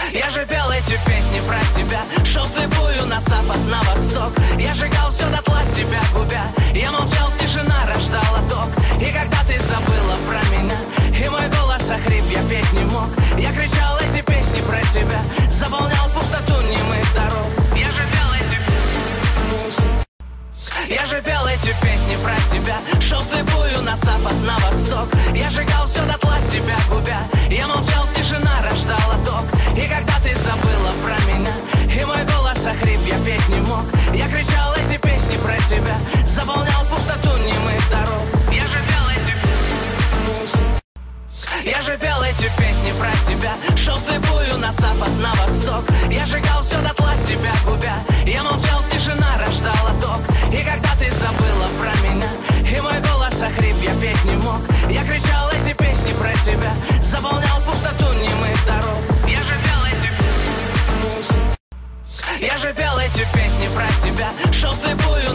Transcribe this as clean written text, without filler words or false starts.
Я же пел эти песни про тебя, шел слепую на запад, на восток. Я сжигал все дотла, себя губя. Я молчал, тишина рождала ток. И когда ты забыла про меня, и мой голос охрип, я петь не мог. Я кричал эти песни про тебя, заполнял пустоту немых дорог. Я же пел эти песни про тебя, шел слепую на запад, на восток. Я сжигал все дотла, себя губя. Я молчал, тишина рождала ток. И когда ты забыла про меня, и мой голос охрип, я петь не мог. Я кричал эти песни про тебя, заполнял пустоту немых дорог. Я же пел эти песни про тебя, шел слепую на запад, на восток. Я сжигал все дотла, себя губя. Я молчал, тишина рождала ток. И когда ты забыла про меня, и мой голос охрип, я петь не мог. Я кричал эти песни про тебя, заполнял пустоту немых дорог. Я же пел эти песни про тебя, шел слепую